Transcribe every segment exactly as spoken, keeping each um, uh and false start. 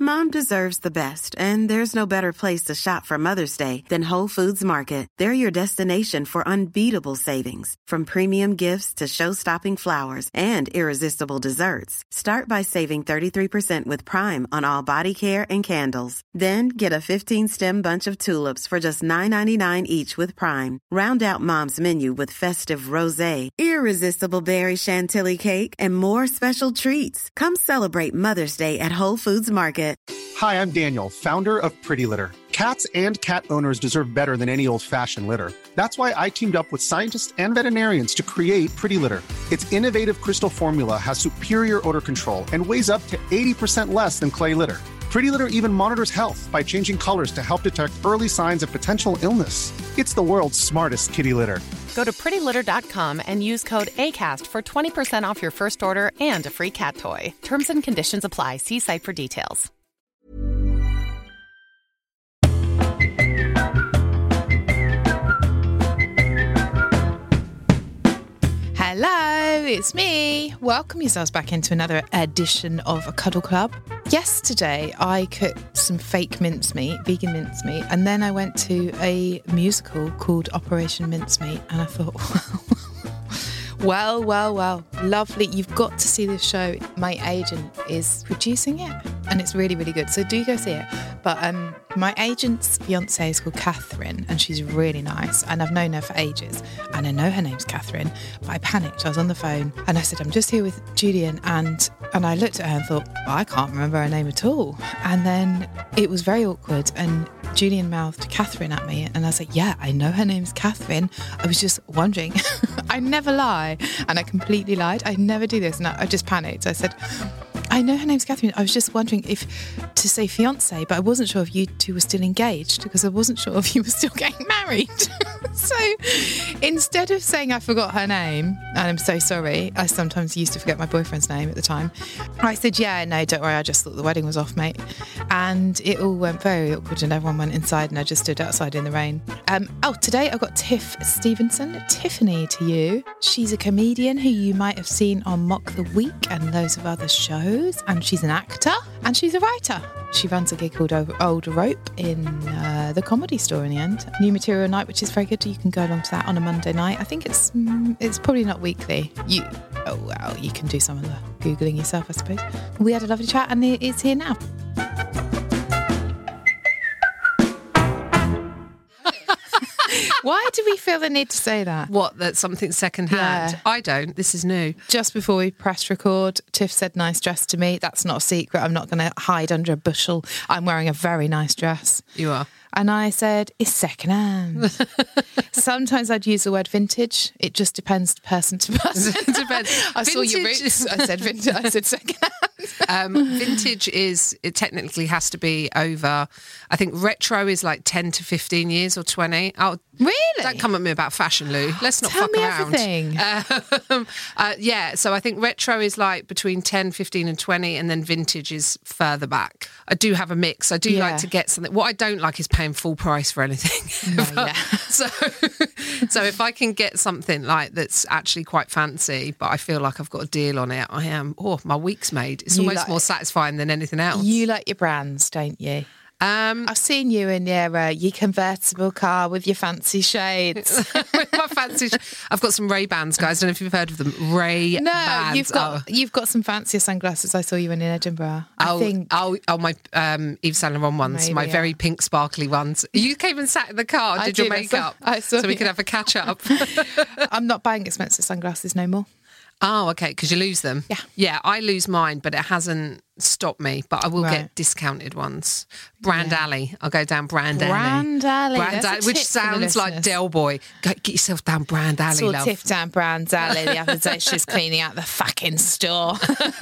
Mom deserves the best, and there's no better place to shop for Mother's Day than Whole Foods Market. They're your destination for unbeatable savings, from premium gifts to show-stopping flowers and irresistible desserts. Start by saving thirty-three percent with Prime on all body care and candles. Then get a fifteen-stem bunch of tulips for just nine ninety-nine each with Prime. Round out Mom's menu with festive rosé, irresistible berry chantilly cake, and more special treats. Come celebrate Mother's Day at Whole Foods Market. Hi, I'm Daniel, founder of Pretty Litter. Cats and cat owners deserve better than any old-fashioned litter. That's why I teamed up with scientists and veterinarians to create Pretty Litter. Its innovative crystal formula has superior odor control and weighs up to eighty percent less than clay litter. Pretty Litter even monitors health by changing colors to help detect early signs of potential illness. It's the world's smartest kitty litter. Go to pretty litter dot com and use code ACAST for twenty percent off your first order and a free cat toy. Terms and conditions apply. See site for details. Hello, it's me. Welcome yourselves back into another edition of A Cuddle Club. Yesterday, I cooked some fake mincemeat, vegan mincemeat, and then I went to a musical called Operation Mincemeat, and I thought, well, well, well, lovely. You've got to see this show. My agent is producing it, and it's really, really good. So do go see it. But um, my agent's fiancée is called Catherine, and she's really nice. And I've known her for ages. And I know her name's Catherine, but I panicked. I was on the phone, and I said, I'm just here with Julian. And and I looked at her and thought, well, I can't remember her name at all. And then it was very awkward. And Julian mouthed Catherine at me, and I said, yeah, I know her name's Catherine. I was just wondering. I never lie. And I completely lied. I never do this. And I, I just panicked. I said, I know her name's Catherine. I was just wondering if to say fiancé, but I wasn't sure if you two were still engaged because I wasn't sure if you were still getting married. So instead of saying I forgot her name, and I'm so sorry, I sometimes used to forget my boyfriend's name at the time, I said, yeah, no, don't worry, I just thought the wedding was off, mate. And it all went very awkward and everyone went inside and I just stood outside in the rain. Um, oh, today I've got Tiff Stevenson. Tiffany to you. She's a comedian who you might have seen on Mock the Week and loads of other shows. And she's an actor and she's a writer. She runs a gig called Old Rope in uh, the Comedy Store in the end. New material night, which is very good. You can go along to that on a Monday night. I think it's mm, it's probably not weekly. You oh well, you can do some of the Googling yourself, I suppose. We had a lovely chat and it's here now. Why do we feel the need to say that? What, that something's second-hand? Yeah. I don't. This is new. Just before we pressed record, Tiff said nice dress to me. That's not a secret. I'm not going to hide under a bushel. I'm wearing a very nice dress. You are. And I said, it's second-hand. Sometimes I'd use the word vintage. It just depends person to person. It depends. I saw your roots. I said vintage. I said second-hand. Um, vintage is, it technically has to be over, I think retro is like ten to fifteen years or twenty. Oh, really? Don't come at me about fashion, Lou. Let's not Tell fuck me around. Everything. Um, uh, yeah, so I think retro is like between ten, fifteen and twenty, and then vintage is further back. I do have a mix. I do Yeah. like to get something. What I don't like is paying full price for anything. No, But- yeah. So, so if I can get something like that's actually quite fancy, but I feel like I've got a deal on it, I am, oh, my week's made. It's You almost like- more satisfying than anything else. You like your brands, don't you? Um, I've seen you in your, uh, your convertible car with your fancy shades. with my fancy, I've got some Ray-Bans, guys. I don't know if you've heard of them. Ray-Bans. No, you've got Oh. you've got some fancier sunglasses. I saw you in in Edinburgh. I Oh, think. oh, oh, my um, Yves Saint Laurent ones, Maybe, my yeah. very pink sparkly ones. You came and sat in the car, I did your did, I saw- makeup, I saw so we you. could have a catch up. I'm not buying expensive sunglasses no more. Oh, okay, because you lose them. Yeah. Yeah, I lose mine, but it hasn't stopped me. But I will Right. get discounted ones. Brand Yeah. Alley. I'll go down Brand Alley. Brand Alley. Brand That's a Alley, which tip for the sounds like listeners. Del Boy. Go, get yourself down Brand Alley, Saw love. Tiff down Brand Alley the other day. She's cleaning out the fucking store.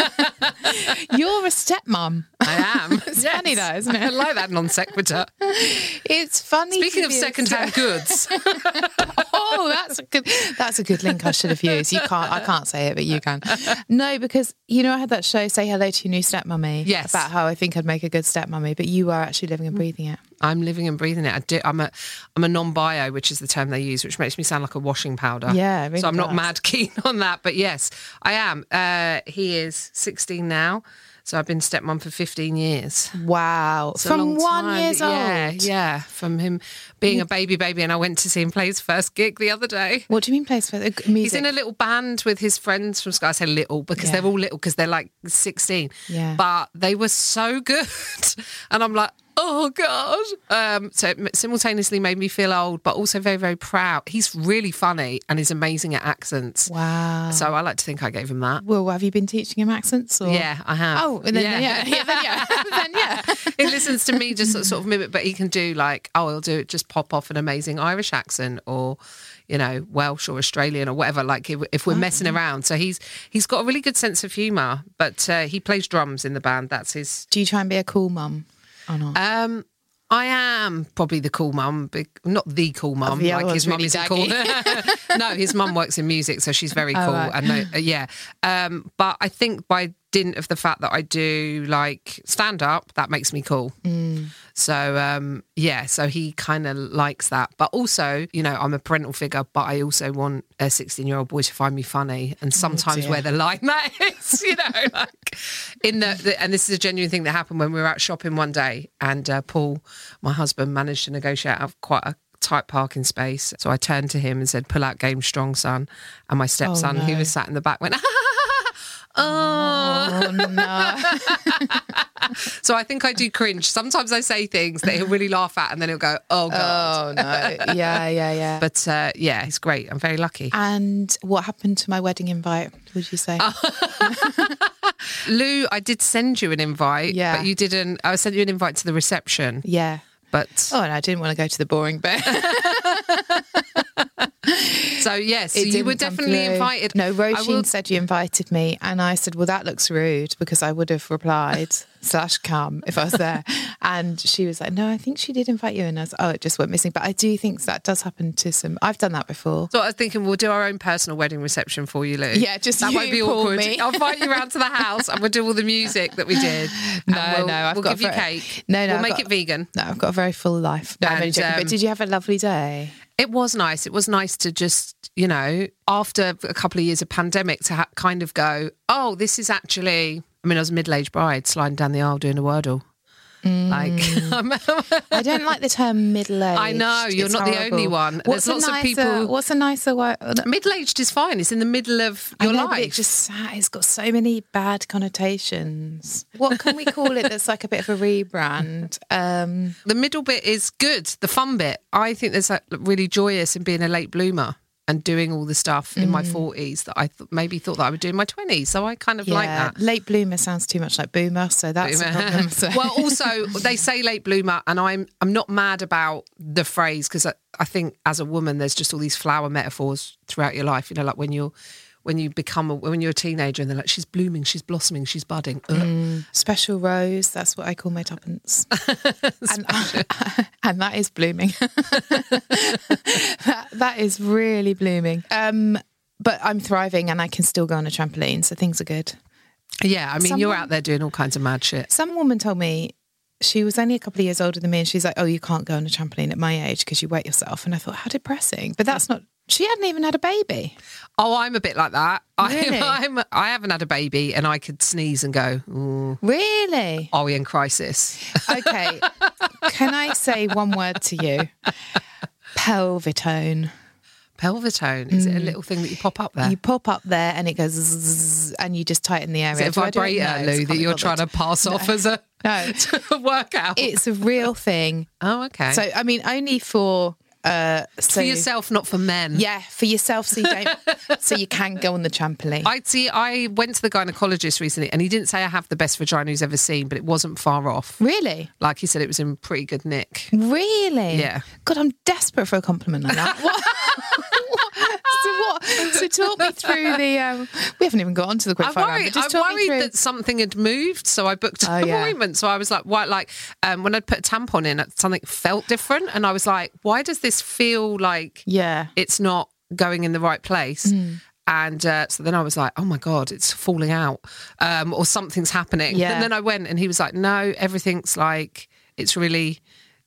You're a stepmom. I am. It's funny though, isn't it? I like that non sequitur. It's funny. Speaking to of be a second-hand step- goods, Oh, that's a good. That's a good link. I should have used. You can't. I can't say it, but you can. No, because you know I had that show, Say Hello to Your New Stepmummy. Yes. About how I think I'd make a good stepmummy, but you are actually living and breathing it. I'm living and breathing it. I do, I'm a I'm a non-bio, which is the term they use, which makes me sound like a washing powder. Yeah, it really so I'm not does. mad keen on that, but yes, I am. Uh, he is sixteen now, So I've been stepmom for fifteen years. Wow. It's a From long one time. years old? Yeah, yeah. From him being a baby baby. And I went to see him play his first gig the other day. What do you mean plays for the music? He's in a little band with his friends from Sky. I say little because Yeah. they're all little because they're like sixteen. Yeah. But they were so good. And I'm like, oh, God. Um, so it simultaneously made me feel old, but also very, very proud. He's really funny and he's amazing at accents. Wow. So I like to think I gave him that. Well, have you been teaching him accents? Or? Yeah, I have. Oh, and then yeah, yeah, then yeah, then yeah. He listens to me just sort of, sort of mimic, but he can do like, oh, he'll do it, just pop off an amazing Irish accent or, you know, Welsh or Australian or whatever, like if, if we're messing around. So he's he's got a really good sense of humour, but uh, he plays drums in the band. That's his... Do you try and be a cool mum or not? Um, I am probably the cool mum, big- not the cool mum. The other Like his one's mum really isn't cool. No, his mum works in music, so she's very Oh, cool. right. And no, uh, yeah, um, but I think by dint of the fact that I do like stand up, that makes me cool. Mm. So um, yeah, so he kind of likes that. But also, you know, I'm a parental figure, but I also want a sixteen-year-old boy to find me funny. And sometimes dear. where the line that is, you know, like in the, the and this is a genuine thing that happened when we were out shopping one day, and uh, Paul, my husband, managed to negotiate out quite a tight parking space. So I turned to him and said, "Pull out game strong, son." And my stepson, Oh, no. who was sat in the back, went, "Oh." Oh no. So I think I do cringe. Sometimes I say things that he'll really laugh at, and then he'll go, "Oh God." Oh no. Yeah, yeah, yeah. But uh, yeah, it's great. I'm very lucky. And what happened to my wedding invite, would you say? Lou, I did send you an invite, Yeah. but you didn't. I sent you an invite to the reception, Yeah. but Oh, and I didn't want to go to the boring bit. so yes, It you didn't were come definitely through. invited. No, I Roisin will- said you invited me, and I said, well, that looks rude, because I would have replied slash come if I was there. And she was like, no, I think she did invite you. And I was like, oh, it just went missing. But I do think that does happen to some. I've done that before. So I was thinking we'll do our own personal wedding reception for you, Lou. Yeah, just that you won't be call awkward. me. I'll invite you round to the house and we'll do all the music that we did. No, And we'll, no, I've we'll got give you a very- cake. No, no, we'll I've make got- it vegan. No, I've got a very full life. No, I'm only And, joking. um, But did you have a lovely day? It was nice. It was nice to just, you know, after a couple of years of pandemic, to ha- kind of go, oh, this is actually. I mean, I was a middle-aged bride sliding down the aisle doing a wordle. Like, I don't like the term middle-aged. I know, you're It's not the horrible. only one. What's There's a lots of nicer, people- What's a nicer word? middle-aged is fine. It's in the middle of I your know, life. but it just it's got so many bad connotations. What can we call it that's like a bit of a rebrand? Um, The middle bit is good, the fun bit. I think there's like really joyous in being a late bloomer and doing all the stuff in my forties that I th- maybe thought that I would do in my twenties. So I kind of like yeah, that. late bloomer sounds too much like boomer, so that's a problem. So. Well, also they say late bloomer, and I'm I'm not mad about the phrase, because I, I think as a woman there's just all these flower metaphors throughout your life. You know, like when you're when you become a, when you're a teenager and they're like, she's blooming, she's blossoming, she's budding. Ugh. Special rose, that's what I call my tuppence. and, and that is blooming. that, that is really blooming. Um, but I'm thriving and I can still go on a trampoline, so things are good. Yeah, I mean, you're Someone- out there doing all kinds of mad shit. Some woman told me, she was only a couple of years older than me, and she's like, oh, you can't go on a trampoline at my age because you wet yourself. And I thought, how depressing. But that's not, she hadn't even had a baby. Oh, I'm a bit like that. Really? I'm, I'm, I haven't had a baby, and I could sneeze and go, ooh, Really? are we in crisis? Okay. Can I say one word to you? Pelvitone. Pelvitone, is it a little thing that you pop up there? You pop up there and it goes zzz, and you just tighten the area. Is it a Do I do it? vibrator, No, Lou, can't that be you're bothered. trying to pass off as a, No. a workout? It's a real thing. Oh, okay. So, I mean, only for... Uh, so, for yourself, not for men. Yeah, for yourself, so you don't, so you can go on the trampoline. I see. I went to the gynecologist recently, and he didn't say I have the best vagina he's ever seen, but it wasn't far off. Really? Like he said, it was in pretty good nick. Really? Yeah. God, I'm desperate for a compliment like that. What? What? So what? So talk me through the. Um, we haven't even got onto the quick I fire round, worried, but just I talk me worried through. that something had moved, so I booked an Oh, yeah. appointment. So I was like, "Why?" Like um, when I'd put a tampon in, something felt different, and I was like, "Why does this feel like Yeah. it's not going in the right place?" And uh, so then I was like, "Oh my God, it's falling out, um, or something's happening." Yeah. And then I went, and he was like, "No, everything's like it's really."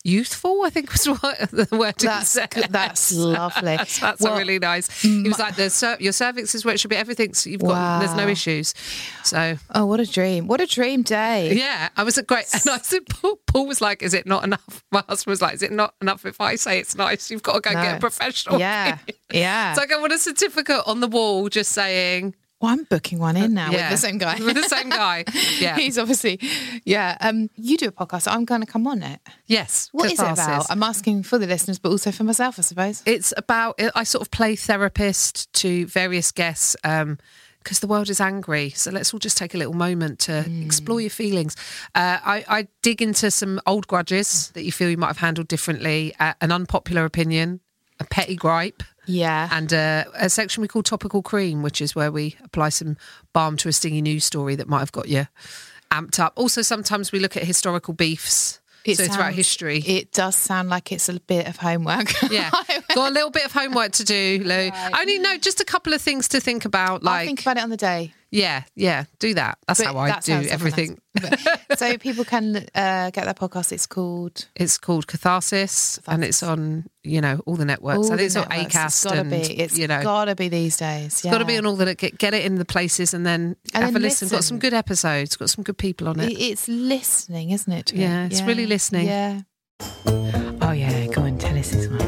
youthful, I think was what the word he That's said. that's lovely. That's, that's Well, a really nice. He was like, the cer- your cervix is where it should be. Everything's you've got. Wow. There's no issues. So Oh, what a dream! What a dream day. yeah, I was a great. And I said, Paul, Paul was like, "Is it not enough?" My husband was like, "Is it not enough if I say it's nice? You've got to go No. get a professional." Yeah, yeah. It's like I want a certificate on the wall just saying Well, I'm booking one in now Yeah. with the same guy. with the same guy. Yeah. He's obviously, yeah. Um, you do a podcast, so I'm going to come on it. Yes. What is it catharsis. about? I'm asking for the listeners, but also for myself, I suppose. It's about, I sort of play therapist to various guests um, because the world is angry. So let's all just take a little moment to Mm. explore your feelings. Uh, I, I dig into some old grudges that you feel you might have handled differently, uh, an unpopular opinion, a petty gripe. Yeah. And uh, a section we call Topical Cream, which is where we apply some balm to a stingy news story that might have got you amped up. Also, sometimes we look at historical beefs. It so it's about sounds- history. It does sound like it's a bit of homework. Yeah, got a little bit of homework to do, Lou. Only no, just a couple of things to think about. Like, I'll think about it on the day. yeah, yeah, do that. That's But how I that do sounds everything. But- so people can uh, get their podcast. It's called It's called Catharsis, and it's on you know all the networks. All I think the it's on Networks. Acast, It's gotta and be. It's you know. gotta be these days. It's got to be on all the get, get it in the places and then And have then a listen. Got listen. some good episodes. Got some good people on it. It- It's listening, isn't it? to Yeah, it? it's really listening. Yeah. Oh yeah, go and tell us this one.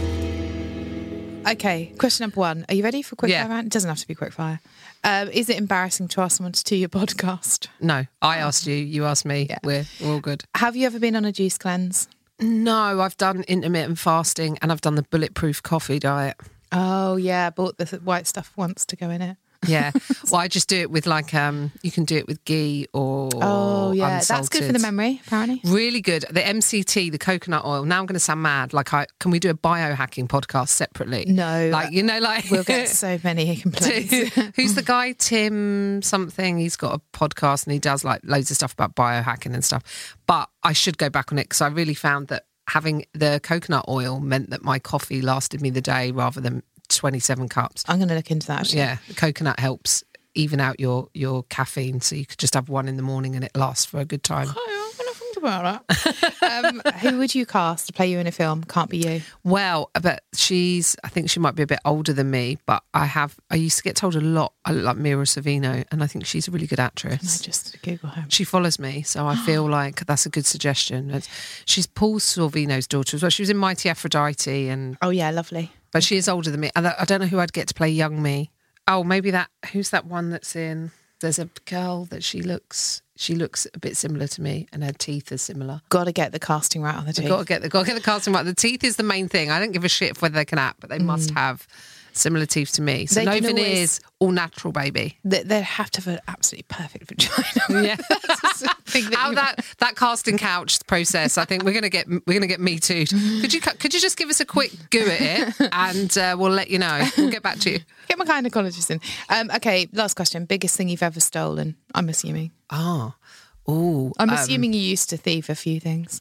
Yeah. Okay, question number one. Are you ready for quick Yeah. fire round? It doesn't have to be quick fire. Um, is it embarrassing to ask someone to do your podcast? No, I asked you. You asked me. Yeah. We're we're all good. Have you ever been on a juice cleanse? No, I've done intermittent fasting and I've done the bulletproof coffee diet. Oh yeah, I bought the th- white stuff once to go in it. Yeah. Well, I just do it with like um. You can do it with ghee or Oh yeah, that's good for the unsalted. memory. Apparently. Really good. The M C T, the coconut oil. Now I'm going to sound mad. Like, I can we do a biohacking podcast separately? No, Like you know, like we'll get so many complaints. Who's the guy? Tim something. He's got a podcast and he does like loads of stuff about biohacking and stuff. But I should go back on it because I really found that having the coconut oil meant that my coffee lasted me the day rather than twenty-seven cups. I'm going to look into that. Actually. Yeah, the coconut helps even out your your caffeine, so you could just have one in the morning and it lasts for a good time. Oh, I'm going to think about that. um, who would you cast to play you in a film? Can't be you. Well, but she's, I think she might be a bit older than me, but I have, I used to get told a lot, I look like Mira Sorvino, and I think she's a really good Can I actress. just Google her? She follows me, so I feel like that's a good suggestion. It's- She's Paul Sorvino's daughter as well. She was in Mighty Aphrodite, and Oh yeah, lovely. but she is older than me. And I I don't know who I'd get to play young me. Oh, maybe that, who's that one that's in, there's a girl that she looks, she looks a bit similar to me and her teeth are similar. Got to get the casting right on the teeth. Got to get the got to get the casting right. The teeth is the main thing. I don't give a shit whether they can act, but they must have similar teeth to me. So They no can veneers, always- all natural, baby. They, they have to have an absolutely perfect vagina. Yeah. That's the thing that How you- that that casting couch process, I think we're gonna get we're gonna get me too. Could you could you just give us a quick go at it, and uh, we'll let you know. We'll get back to you. Get my gynecologist in. Um, okay, last question. Biggest thing you've ever stolen? I'm assuming. Oh, oh. I'm assuming you used to thieve a few things.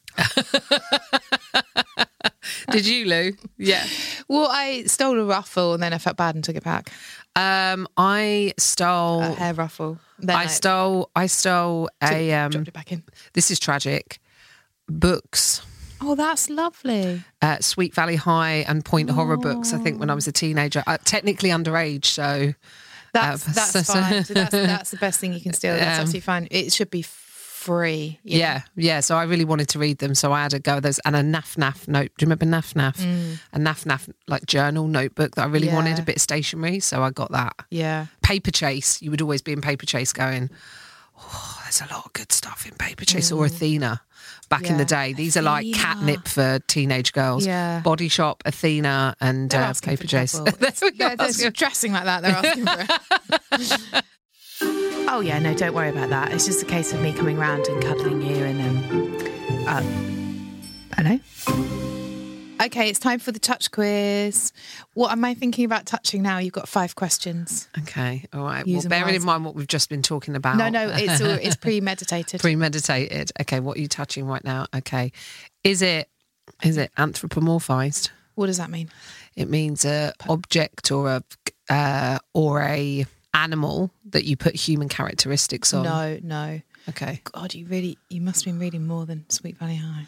Did you, Lou? Yeah. Well, I stole a ruffle and then I felt bad and took it back. Um, I stole. A hair ruffle. Then I stole. I stole took- a. Um, dropped it back in. this is tragic. Books. Oh, that's lovely. Uh, Sweet Valley High and Point Horror books, I think, when I was a teenager. Uh, technically underage, so... That's Uh, that's so- fine. So that's that's the best thing you can steal. That's Um, absolutely fine. It should be free. you know? Yeah, yeah. So I really wanted to read them, so I had a go at those. And a Naf Naf note. Do you remember Naf Naf? A Naf Naf, like, journal notebook that I really Mm. Yeah. wanted, a bit stationary, so I got that. Yeah. Paper Chase. You would always be in Paper Chase going, oh, there's a lot of good stuff in Paper Chase. Or Athena. Back in Mm. Yeah. the day, these are like Athena. catnip for teenage girls. Yeah. Body Shop, Athena, and They're uh, asking Paper for Chase. trouble. There we go. They're, they're dressing like that. They're asking for it. Oh yeah, no, don't worry about that. It's just a case of me coming round and cuddling you and um, uh, hello. Okay, it's time for the touch quiz. What am I thinking about touching now? You've got five questions. Okay, all right. Use Well, them bearing in wisely. mind what we've just been talking about. No, no, it's all, it's premeditated. premeditated. Okay, what are you touching right now? Okay, is it is it anthropomorphized? What does that mean? It means a object or a uh, or a animal that you put human characteristics on. No, no. Okay. God, you really, you must have been reading more than Sweet Valley High.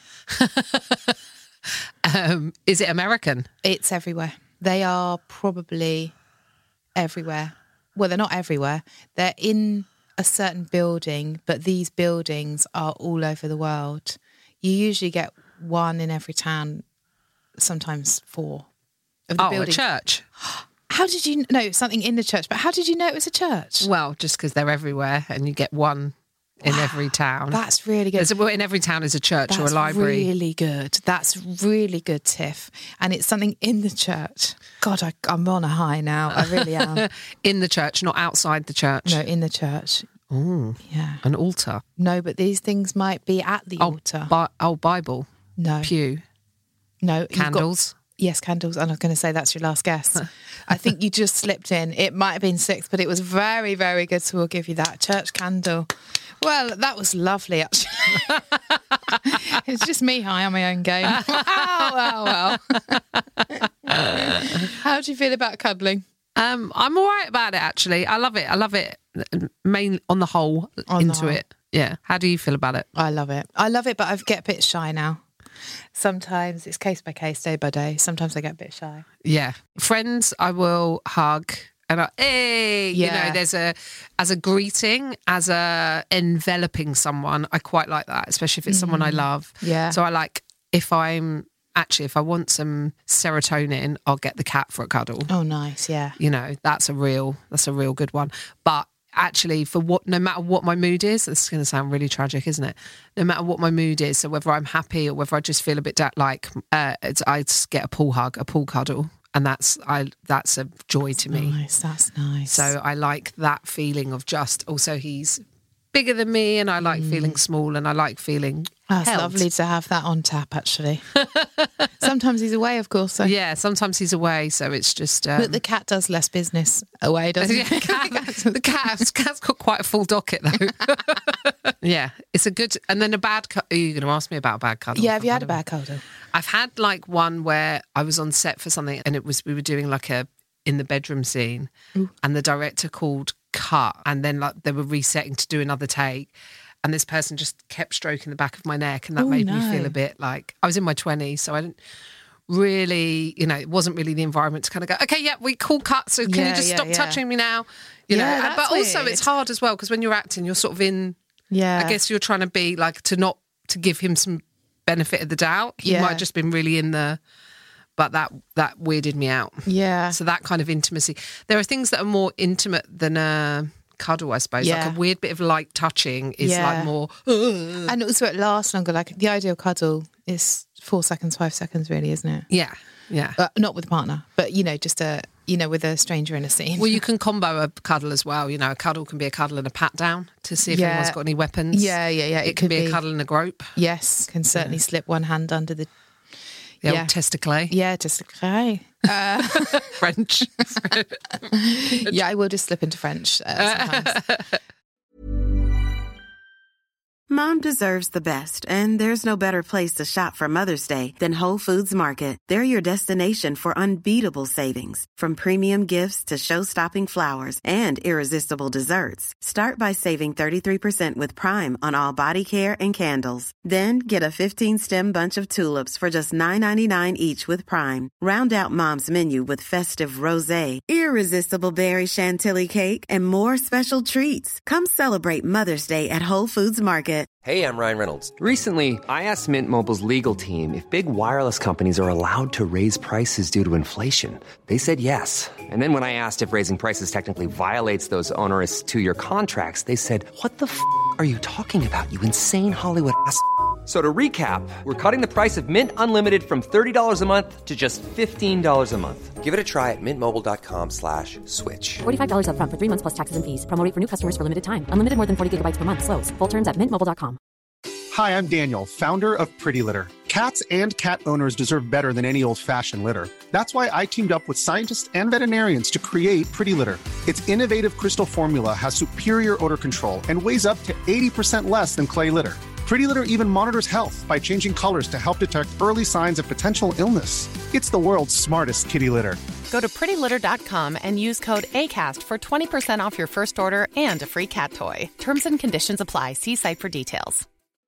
um, is it American? It's everywhere. They are probably everywhere. Well, they're not everywhere. They're in a certain building, but these buildings are all over the world. You usually get one in every town, sometimes four. Of the Oh, buildings. a church. How did you know something in the church? But how did you know it was a church? Well, just because they're everywhere and you get one in Wow, every town. That's really good. There's a, well, in every town is a church That's or a library. really good. That's really good, Tiff. And it's something in the church. God, I, I'm on a high now. I really am. In the church, not outside the church. No, in the church. Ooh, Yeah. an altar. No, but these things might be at the Oh, altar. Bi- oh, Bible. No. Pew. No. you've got- Candles. Yes, candles. I'm not going to say that's your last guess. I think you just slipped in. It might have been six, but it was very, very good. So we'll give you that. Church candle. Well, that was lovely, actually. It's just me high on my own game. Wow, wow, wow. How do you feel about cuddling? Um, I'm all right about it, actually. I love it. I love it. Main on the whole, On the into whole. it. Yeah. How do you feel about it? I love it. I love it, but I get a bit shy now. Sometimes it's case by case, day by day. Sometimes I get a bit shy. Yeah. Friends, I will hug. And I, hey, you Yeah. know, there's a, as a greeting, as a enveloping someone, I quite like that, especially if it's someone I love. Yeah. So I like, if I'm, actually, if I want some serotonin, I'll get the cat for a cuddle. Oh, nice. Yeah. You know, that's a real, that's a real good one. But actually, for what, no matter what my mood is, this is going to sound really tragic, isn't it? No matter what my mood is, so whether I'm happy or whether I just feel a bit da- like, uh, it's, I just get a pool hug, a pool cuddle. And that's I that's a joy to me. Nice, that's nice. So I like that feeling of just, also he's bigger than me and I like feeling small and I like feeling That's held. lovely to have that on tap, actually. Sometimes he's away, of course. So. Yeah, sometimes he's away, so it's just... Um, But the cat does less business away, doesn't yeah, he? cat, the cat's, cat's got quite a full docket, though. Yeah, it's a good... And then a bad... Cu- Are you going to ask me about a bad cuddle? Yeah, have you had a bad cuddle? I've had like one where I was on set for something and it was we were doing like a in the bedroom scene and the director called cut and then like they were resetting to do another take and this person just kept stroking the back of my neck and that Oh, made me no. feel a bit like I was in my twenties, so I didn't really, you know, it wasn't really the environment to kind of go, okay, yeah, we call cut, so can Yeah, you just yeah, stop yeah. touching me now? You Yeah, know, that's but also weird. it's hard as well because when you're acting, you're sort of in. Yeah. I guess you're trying to be like to not to give him some benefit of the doubt. He Yeah. might have just been really in the, but that that weirded me out. Yeah. So that kind of intimacy. There are things that are more intimate than a cuddle, I suppose. Yeah. Like a weird bit of light touching is Yeah. like more. And also it lasts longer. Like the ideal cuddle is four seconds, five seconds, really, isn't it? Yeah, yeah. Uh, not with a partner, but, you know, just a, you know, with a stranger in a scene. Well, you can combo a cuddle as well. You know, a cuddle can be a cuddle and a pat down to see if Yeah. anyone's got any weapons. Yeah, yeah, yeah. It, It can could be, be- a cuddle and a grope. Yes, can certainly slip one hand under the... The Yeah. old testicle. Yeah, just okay. Uh, French. yeah, I will just slip into French uh, sometimes. Mom deserves the best, and there's no better place to shop for Mother's Day than Whole Foods Market. They're your destination for unbeatable savings, from premium gifts to show-stopping flowers and irresistible desserts. Start by saving thirty-three percent with Prime on all body care and candles. Then get a fifteen-stem bunch of tulips for just nine ninety-nine each with Prime. Round out Mom's menu with festive rosé, irresistible berry chantilly cake, and more special treats. Come celebrate Mother's Day at Whole Foods Market. Hey, I'm Ryan Reynolds. Recently, I asked Mint Mobile's legal team if big wireless companies are allowed to raise prices due to inflation. They said yes. And then when I asked if raising prices technically violates those onerous two-year contracts, they said, what the f*** are you talking about, you insane Hollywood ass f- So to recap, we're cutting the price of Mint Unlimited from thirty dollars a month to just fifteen dollars a month. Give it a try at mintmobile.com slash switch. forty-five dollars up front for three months plus taxes and fees. Promo rate for new customers for limited time. Unlimited more than forty gigabytes per month. Slows full terms at mint mobile dot com. Hi, I'm Daniel, founder of Pretty Litter. Cats and cat owners deserve better than any old-fashioned litter. That's why I teamed up with scientists and veterinarians to create Pretty Litter. Its innovative crystal formula has superior odor control and weighs up to eighty percent less than clay litter. Pretty Litter even monitors health by changing colors to help detect early signs of potential illness. It's the world's smartest kitty litter. Go to pretty litter dot com and use code ACAST for twenty percent off your first order and a free cat toy. Terms and conditions apply. See site for details.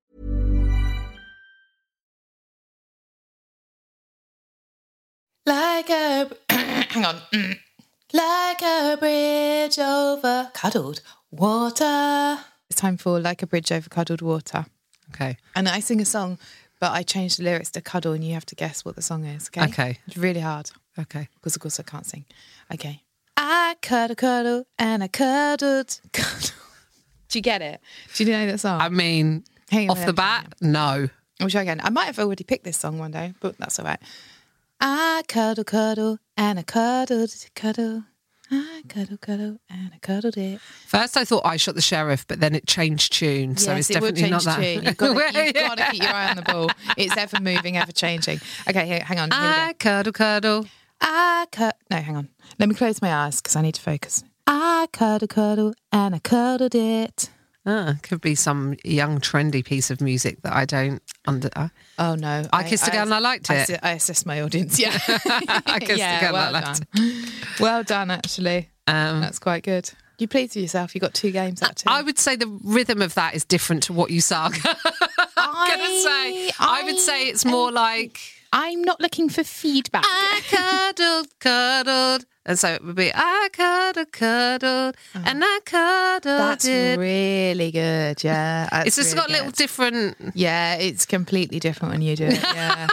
Like a... hang on. Like a bridge over cuddled water. It's time for Like a Bridge Over Cuddled Water. Okay. And I sing a song, but I change the lyrics to cuddle and you have to guess what the song is, okay? Okay. It's really hard. Okay. Because, of course, I can't sing. Okay. I cuddle, cuddle, and I cuddled, cuddle. Do you get it? Do you know that song? I mean, Hang on, off the bat, no. I'll try again. I might have already picked this song one day, but that's all right. I cuddle, cuddle, and I cuddled, cuddle. I cuddle, cuddle, and I cuddled it. First, I thought I Shot the Sheriff, but then it changed tune, so yes, it's it will definitely not change that. tune. You've got to, you've got to keep your eye on the ball. It's ever moving, ever changing. Okay, here, hang on. Here we go. I cuddle, cuddle. I cut. No, hang on. Let me close my eyes because I need to focus. I cuddle, cuddle, and I cuddled it. Ah, could be some young trendy piece of music that I don't under. Uh, Oh no! I kissed a girl and I liked I, it. I assessed my audience. Yeah, I kissed yeah, a girl well and I liked done. it. Well done, actually. Um, That's quite good. You pleased with yourself? You got two games out of two. I would say the rhythm of that is different to what you sung. I'm gonna say. I, would say it's more like I'm not looking for feedback. I cuddled, cuddled, and so it would be I cuddled, cuddled, oh. and I cuddled. That's it. really good. Yeah, that's it's just really got a little good. different. Yeah, it's completely different when you do it. Yeah.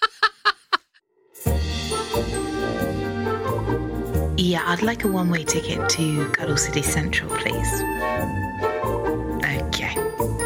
Yeah, I'd like a one-way ticket to Cuddle City Central, please. Okay.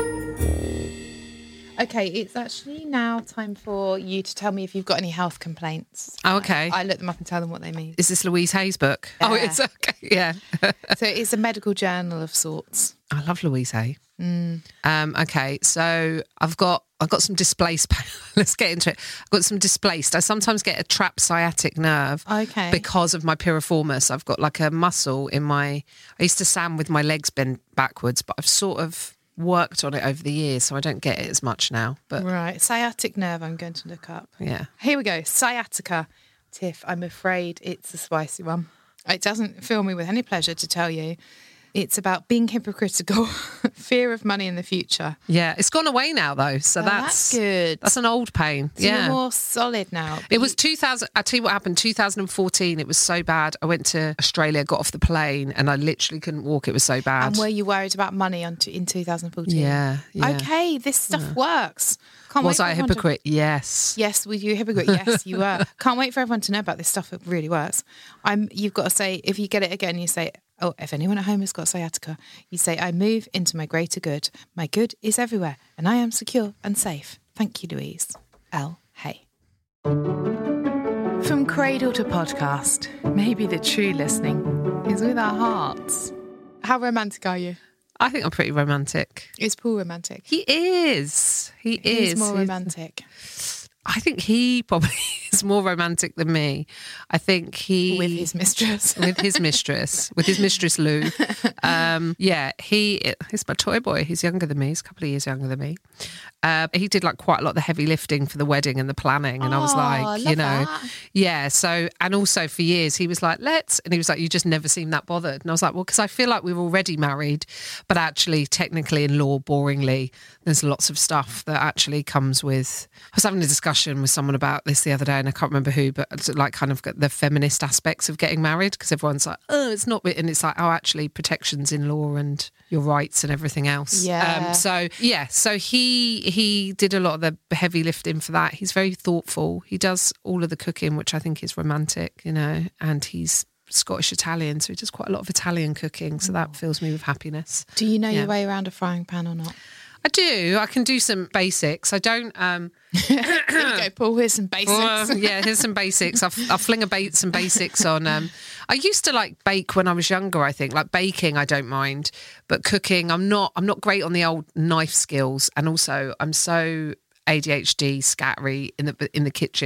Okay, it's actually now time for you to tell me if you've got any health complaints. Oh, okay. I, I look them up and tell them what they mean. Is this Louise Hay's book? Yeah. Oh, it's okay. Yeah. So it's a medical journal of sorts. I love Louise Hay. Mm. Um, okay, so I've got I've got some displaced. Let's get into it. I've got some displaced. I sometimes get a trapped sciatic nerve. Okay. Because of my piriformis. I've got like a muscle in my. I used to stand with my legs bent backwards, but I've sort of worked on it over the years, so I don't get it as much now. But right, sciatic nerve. I'm going to look up. Yeah. Here we go. Sciatica. Tiff, I'm afraid it's a spicy one. It doesn't fill me with any pleasure to tell you. It's about being hypocritical, fear of money in the future. Yeah, it's gone away now though, so Oh, that's, that's good. That's an old pain. So yeah, you're more solid now. It was two thousand. I tell you what happened. two thousand fourteen. It was so bad. I went to Australia, got off the plane, and I literally couldn't walk. It was so bad. And were you worried about money on t- in two thousand fourteen? Yeah, yeah. Okay, this stuff Yeah. works. Can't Was wait for I a everyone to- hypocrite? Yes. Yes, were you a hypocrite? Yes, you were. Can't wait for everyone to know about this stuff. It really works. I'm. You've got to say, if you get it again, you say, oh, if anyone at home has got sciatica, you say, I move into my greater good. My good is everywhere, and I am secure and safe. Thank you, Louise. L. Hay. From cradle to podcast, maybe the true listening is with our hearts. How romantic are you? I think I'm pretty romantic. Is Paul romantic? He is. He He's is. more He's- romantic. I think he probably is more romantic than me. I think he With his mistress. with his mistress, with his mistress Lou. Um, yeah, he he's my toy boy. He's younger than me. He's a couple of years younger than me. Uh, he did like quite a lot of the heavy lifting for the wedding and the planning, and I was Oh, like, love you know, that. yeah. So and also for years he was like, let's, and he was like, you just never seem that bothered, and I was like, well, because I feel like we were already married, but actually, technically in law, boringly, there's lots of stuff that actually comes with. I was having a discussion with someone about this the other day, and I can't remember who, but it's like kind of the feminist aspects of getting married, because everyone's like, oh, it's not, and it's like, oh, actually, protections in law and your rights and everything else. Yeah. Um, so yeah, so he he did a lot of the heavy lifting for that. He's very thoughtful. He does all of the cooking, which I think is romantic, you know, and he's Scottish Italian, so he does quite a lot of Italian cooking. So that fills me with happiness. Do you know Yeah. your way around a frying pan or not? I do. I can do some basics. I don't. Um, Here you go, Paul. Here's some basics. Well, yeah, here's some basics. I'll, I'll fling a bait, some basics on. Um, I used to like bake when I was younger. I think like baking, I don't mind, but cooking, I'm not. I'm not great on the old knife skills, and also I'm so A D H D scattery in the in the kitchen. I'm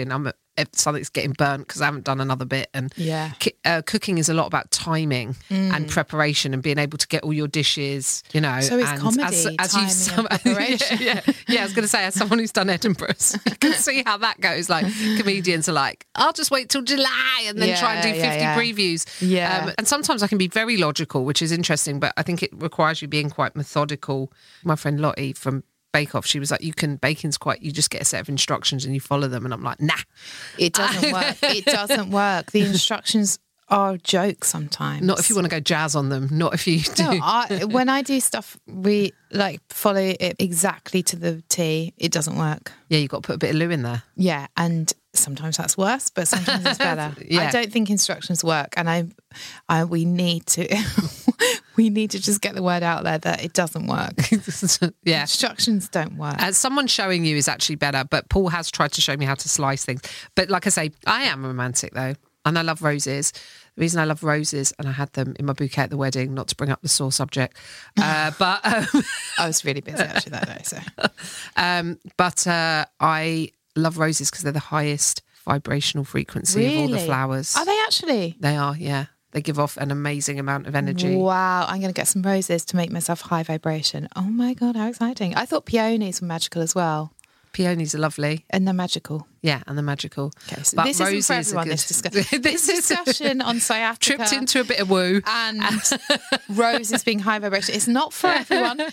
if something's getting burnt because I haven't done another bit. And Yeah. ki- uh, cooking is a lot about timing and preparation and being able to get all your dishes, you know. So it's and comedy, timing and preparation. yeah, yeah, yeah, I was going to say, as someone who's done Edinburgh, so you can see how that goes. Like comedians are like, I'll just wait till July and then Yeah, try and do yeah, fifty yeah. previews. Yeah. Um, and sometimes I can be very logical, which is interesting, but I think it requires you being quite methodical. My friend Lottie from Bake Off, she was like, you can, baking's quite, you just get a set of instructions and you follow them. And I'm like, nah. It doesn't work. It doesn't work. The instructions are a joke sometimes. Not if you want to go jazz on them. Not if you do. No, I, when I do stuff, we like follow it exactly to the T. It doesn't work. Yeah, you've got to put a bit of loo in there. Yeah, and sometimes that's worse, but sometimes it's better. Yeah. I don't think instructions work, and I, I we need to, we need to just get the word out there that it doesn't work. Yeah. Instructions don't work. As someone showing you is actually better, but Paul has tried to show me how to slice things. But like I say, I am romantic though, and I love roses. The reason I love roses, and I had them in my bouquet at the wedding, not to bring up the sore subject, uh, but um, I was really busy actually that day, so um, but uh, I love roses because they're the highest vibrational frequency of all the Really? flowers. Are they actually? They are, yeah. They give off an amazing amount of energy. Wow, I'm going to get some roses to make myself high vibration. Oh my God, how exciting. I thought peonies were magical as well. Peonies are lovely. And they're magical. Yeah, and they're magical. Okay, so But this isn't for roses are everyone, good. this, discuss- This this is- discussion on sciatica. Tripped into a bit of woo. And roses being high vibration. It's not for everyone.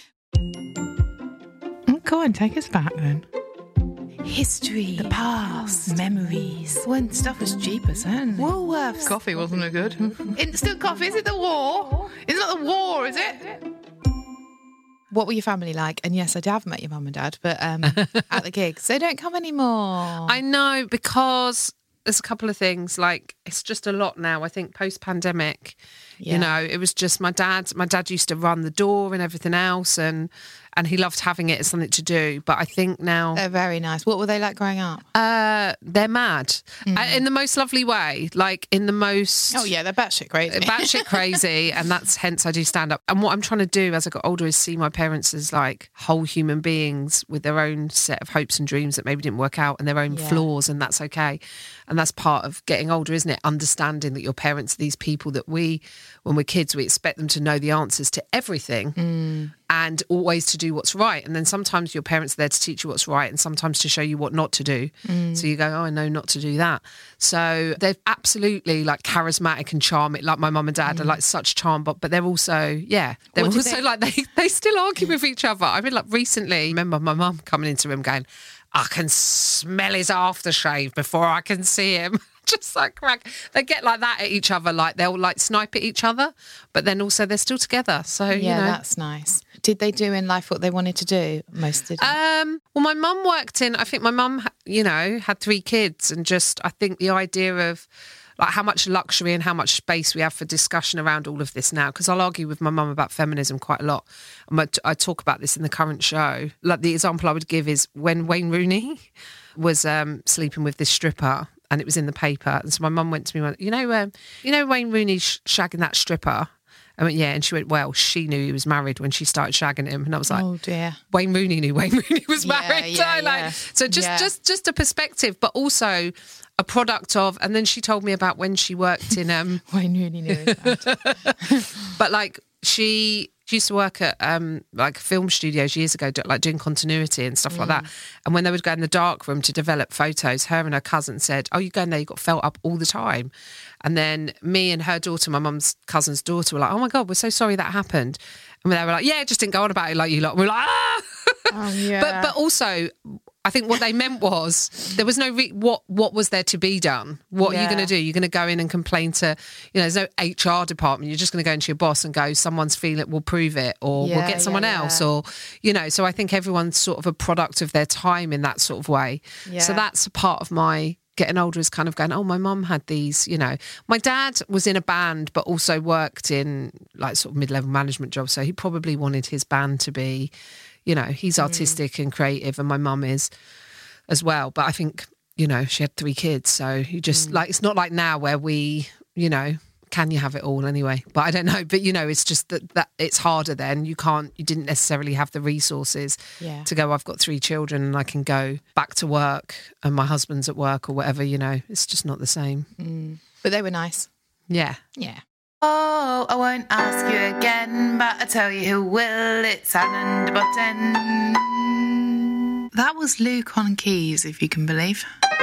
Oh, go on, take us back then. History, the past, memories. When stuff was cheaper, then. Woolworths. Coffee wasn't a good. Instant coffee. Is it the war? It's not the war, is it? What were your family like? And yes, I have met your mum and dad, but um, at the gigs, they don't come anymore. I know, because there's a couple of things. Like, it's just a lot now. I think post-pandemic, Yeah. you know, it was just my dad. My dad used to run the door and everything else, and and he loved having it as something to do. But I think now They're very nice. What were they like growing up? uh, they're mad uh, in the most lovely way. Like in the most Oh yeah, they're batshit crazy. batshit crazy, and that's hence I do stand up. And what I'm trying to do as I got older is see my parents as like whole human beings with their own set of hopes and dreams that maybe didn't work out, and their own Yeah. flaws, and that's okay. And that's part of getting older, isn't it? Understanding that your parents are these people that we, when we're kids, we expect them to know the answers to everything. Mm. And always to do what's right. And then sometimes your parents are there to teach you what's right, and sometimes to show you what not to do. Mm. So you go, oh, I know not to do that. So they're absolutely like charismatic and charming. Like my mum and dad are like such charm, but but they're also, yeah, they're What did also they- like, they, they still argue with each other. I mean, like recently, I remember my mum coming into him going, I can smell his aftershave before I can see him. Just like crack. They get like that at each other, like they'll like snipe at each other, but then also they're still together. So, Yeah, you know. that's nice. Did they do in life what they wanted to do? Most did. Um, well, my mum worked in, I think my mum, you know, had three kids, and just, I think the idea of like how much luxury and how much space we have for discussion around all of this now, because I'll argue with my mum about feminism quite a lot. And I- I talk about this in the current show. Like the example I would give is when Wayne Rooney was um, sleeping with this stripper, and it was in the paper. And so my mum went to me, and went, you know, um, you know Wayne Rooney sh- shagging that stripper? I went, yeah. And she went, well, she knew he was married when she started shagging him. And I was like, oh dear. Wayne Rooney knew Wayne Rooney was Yeah, married. yeah, I like, yeah. So just, Yeah. just, just a perspective, but also a product of. And then she told me about when she worked in, um, Wayne really knew that. but like she. She used to work at um, like film studios years ago, do- like doing continuity and stuff like that. And when they would go in the dark room to develop photos, her and her cousin said, oh, you go in there, you got felt up all the time. And then me and her daughter, my mum's cousin's daughter, were like, oh my God, we're so sorry that happened. And they were like, yeah, just didn't go on about it like you lot. We we're like, ah! Oh yeah. But but also, I think what they meant was there was no re- what what was there to be done. What are you Yeah. going to do? You're going to go in and complain to, you know, there's no H R department. You're just going to go into your boss and go, someone's feeling it, we'll prove it, or we'll Yeah, get someone yeah, else, yeah. or you know. So I think everyone's sort of a product of their time in that sort of way. Yeah. So that's a part of my getting older is kind of going, oh, my mum had these, you know. My dad was in a band, but also worked in like sort of mid-level management jobs. So he probably wanted his band to be, you know, he's artistic and creative, and my mum is as well. But I think, you know, she had three kids. So you just like, it's not like now where we, you know, can you have it all anyway? But I don't know. But, you know, it's just that, that it's harder then. You can't, you didn't necessarily have the resources Yeah. to go, I've got three children and I can go back to work and my husband's at work or whatever, you know. It's just not the same. Mm. But they were nice. Yeah. Yeah. Oh, I won't ask you again, but I tell you who will. It's Alan de Botton. That was Luke on keys, if you can believe.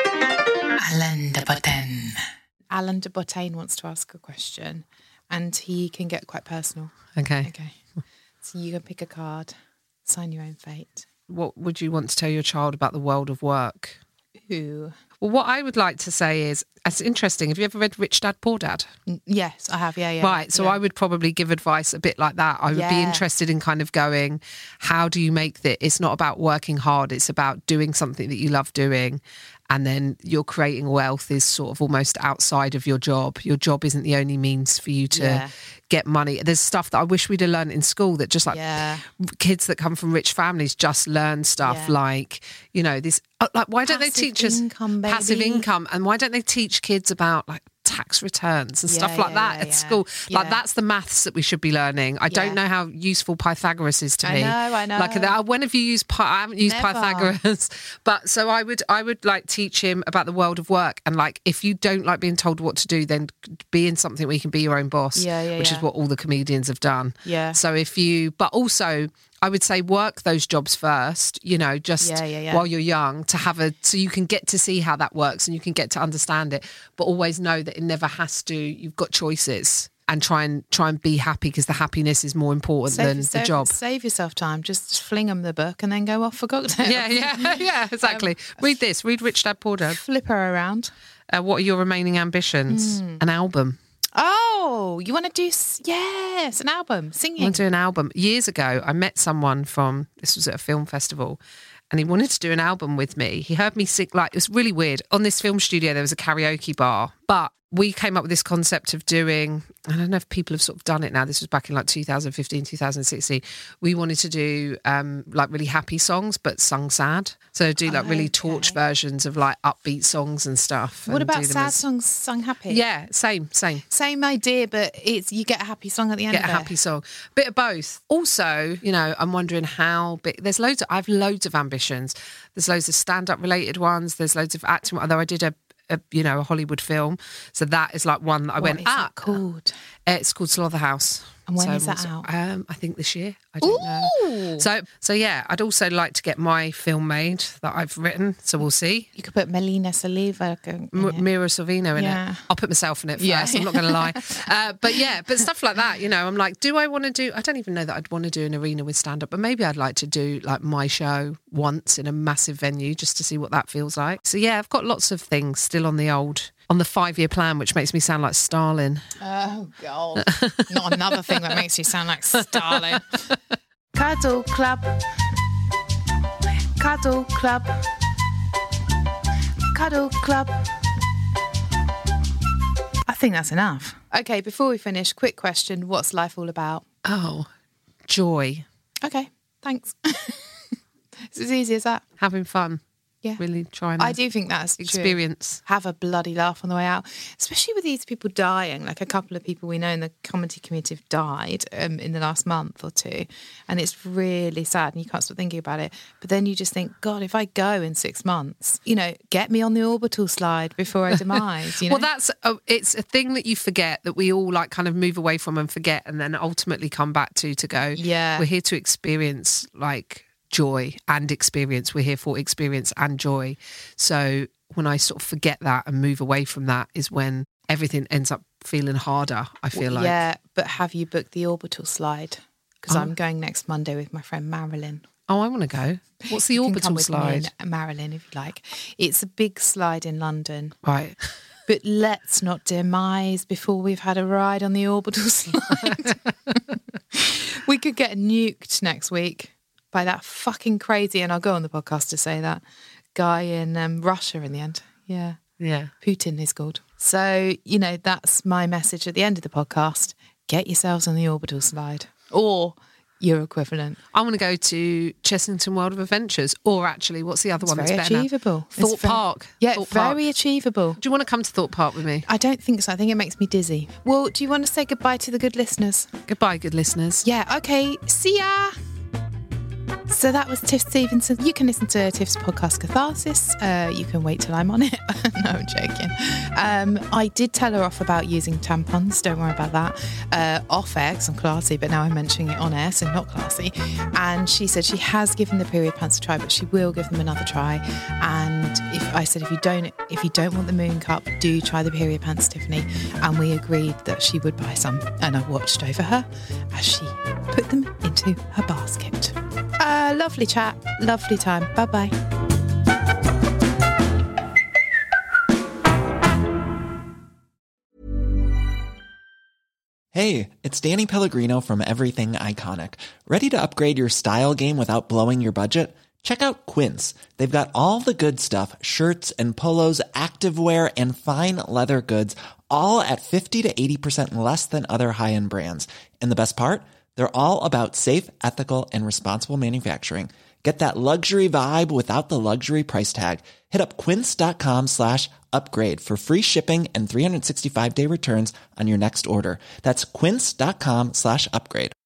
Alan de Botton. Alan de Botton wants to ask a question, and he can get quite personal. Okay. Okay. So you can pick a card, sign your own fate. What would you want to tell your child about the world of work? Ooh. Well, what I would like to say is, it's interesting. Have you ever read Rich Dad, Poor Dad? Yes, I have. Yeah, yeah. Right. So yeah. I would probably give advice a bit like that. I would be Yeah. interested in kind of going, how do you make that? It's not about working hard. It's about doing something that you love doing. And then you're creating wealth is sort of almost outside of your job. Your job isn't the only means for you to Yeah. get money. There's stuff that I wish we'd have learned in school that just like Yeah. kids that come from rich families just learn stuff Yeah. like, you know, this, uh, like, why don't Passive they teach us income, baby. passive income? And why don't they teach kids about like tax returns and Yeah, stuff like yeah, that yeah, at yeah. school? Like Yeah. that's the maths that we should be learning. I Yeah. don't know how useful Pythagoras is to I me. know, I know. Like, that- when have you used Pi? I haven't used Never. Pythagoras. But so I would, I would like teach him about the world of work. And like, if you don't like being told what to do, then be in something where you can be your own boss. Yeah, yeah, which yeah. is what all the comedians have done. Yeah. So if you, but also, I would say work those jobs first, you know, just Yeah, yeah, yeah. while you're young to have a, so you can get to see how that works and you can get to understand it, but always know that it never has to, you've got choices and try and try and be happy because the happiness is more important than save, the job. Save yourself time. Just fling them the book and then go off for cocktails. Yeah, yeah, yeah, exactly. read this, read Rich Dad, Poor Dad. Flip her around. Uh, what are your remaining ambitions? Hmm. An album. Oh, you want to do, s- yes, an album, I singing. want to do an album. Years ago, I met someone from, this was at a film festival, and he wanted to do an album with me. He heard me sing, like, it was really weird. On this film studio, there was a karaoke bar, but we came up with this concept of doing, I don't know if people have sort of done it now. This was back in like two thousand fifteen, two thousand sixteen. We wanted to do um, like really happy songs, but sung sad. So do like really torch versions of like upbeat songs and stuff. What and about do them sad as- songs sung happy? Yeah, same, same. Same idea, but it's you get a happy song at the end Get a of it. happy song. Bit of both. Also, you know, I'm wondering how big. There's loads. Of, I have loads of ambitions. There's loads of stand-up related ones. There's loads of acting. Although I did a, a you know, a Hollywood film, so that is like one that I What went. is Ah, it called? it's called Slaughterhouse. And when so is that also- out? Um, I think this year. I don't know. So, so yeah, I'd also like to get my film made that I've written. So we'll see. You could put Melina Saliva. in M- it. Mira Sorvino in Yeah. it. I'll put myself in it first. Yeah. I'm not going to lie. Uh, but yeah, but stuff like that, you know, I'm like, do I want to do, I don't even know that I'd want to do an arena with stand up, but maybe I'd like to do like my show once in a massive venue just to see what that feels like. So yeah, I've got lots of things still on the old, on the five year plan, which makes me sound like Stalin. Oh, God. Not another thing that makes you sound like Stalin. Cuddle Club. Cuddle Club. Cuddle Club. I think that's enough. Okay, before we finish, quick question. What's life all about? Oh, joy, Okay, thanks. It's as easy as that. having fun. Yeah. Really trying I to do think that's true. experience. Have a bloody laugh on the way out, especially with these people dying. Like a couple of people we know in the comedy community have died um, in the last month or two, and it's really sad and you can't stop thinking about it. But then you just think, God, if I go in six months, you know, get me on the orbital slide before I demise. You know? Well, that's a, it's a thing that you forget, that we all like kind of move away from and forget, and then ultimately come back to to go. Yeah. We're here to experience like joy and experience. We're here for experience and joy. So when I sort of forget that and move away from that is when everything ends up feeling harder. I feel like. Yeah, but have you booked the orbital slide? Because Oh. I'm going next Monday with my friend Marilyn. Oh, I want to go. What's the You can orbital come with me slide? and Marilyn, if you like. It's a big slide in London. Right. But let's not demise before we've had a ride on the orbital slide. We could get nuked next week by that fucking crazy, and I'll go on the podcast to say that, guy in um, Russia in the end. Yeah. Yeah. Putin is called. So, you know, that's my message at the end of the podcast. Get yourselves on the orbital slide. Or your equivalent. I want to go to Chessington World of Adventures, or actually, what's the other It's one that's very better now? achievable. It's Thorpe very- Park. Yeah, Thorpe very Park. achievable. Do you want to come to Thorpe Park with me? I don't think so. I think it makes me dizzy. Well, do you want to say goodbye to the good listeners? Goodbye, good listeners. Yeah, okay. See ya. So that was Tiff Stevenson. You can listen to Tiff's podcast Catharsis. Uh, you can wait till I'm on it. No, I'm joking. Um, I did tell her off about using tampons. Don't worry about that. Uh, off air, because I'm classy, but now I'm mentioning it on air, so not classy. And she said she has given the period pants a try, but she will give them another try. And if I said if you don't, if you don't want the Moon Cup, do try the period pants, Tiffany. And we agreed that she would buy some. And I watched over her as she put them into her basket. Uh, lovely chat, lovely time. Bye bye. Hey, it's Danny Pellegrino from Everything Iconic. Ready to upgrade your style game without blowing your budget? Check out Quince. They've got all the good stuff, shirts and polos, activewear, and fine leather goods, all at fifty to eighty percent less than other high-end brands. And the best part? They're all about safe, ethical, and responsible manufacturing. Get that luxury vibe without the luxury price tag. Hit up quince.com slash upgrade for free shipping and three sixty-five day returns on your next order. That's quince.com slash upgrade.